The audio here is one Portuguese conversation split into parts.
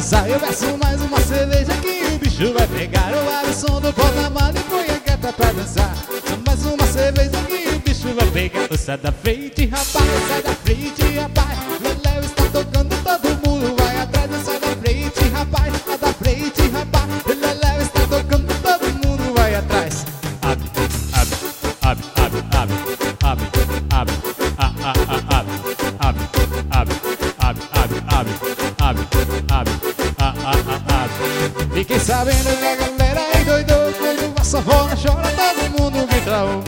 dançar. Eu peço mais uma cerveja que o bicho vai pegar. Eu abro o som do porta-mala e põe a gata pra dançar. Só mais uma cerveja que o bicho vai pegar. Sai da frente, rapaz, sai da frente, rapaz. Leléu está tocando, todo mundo vai atrás. Sai da frente, rapaz, sai da frente, rapaz. Leléu está tocando, todo mundo vai atrás. Abre, abre, abre, abre, abre, abre, abre, abre, abre, abre, abre, abre, abre, abre, abre, abre. Fiquei sabendo que a galera é doidou. Quando a sanfona chora, todo mundo grita oh.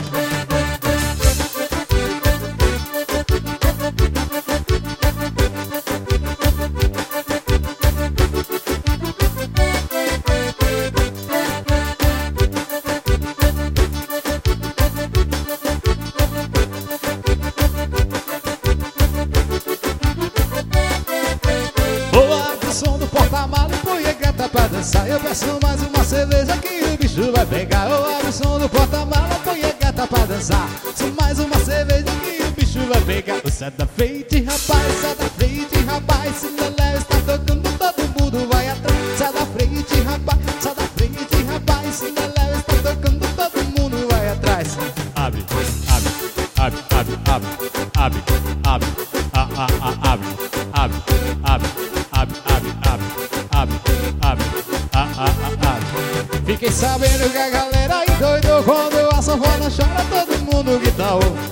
Som do porta-mala e põe a gata pra dançar. Eu peço mais uma cerveja que o bicho vai pegar. Eu abro o som do porta-mala, põe a gata pra dançar. Só mais uma cerveja que o bicho vai pegar. Sai da frente, rapaz, sai da frente, rapaz. Se Leléu está tocando, todo mundo vai atrás. Sai da frente, rapaz, sai da frente, rapaz. Se Leléu está tocando, todo mundo vai atrás. Abre, abre, abre, abre, abre, abre, abre, abre, abre, abre. Abre, abre, abre, abre, abre, abre. Fiquei sabendo que a galera endoidou. Quando a sanfona chora, todo mundo grita oh.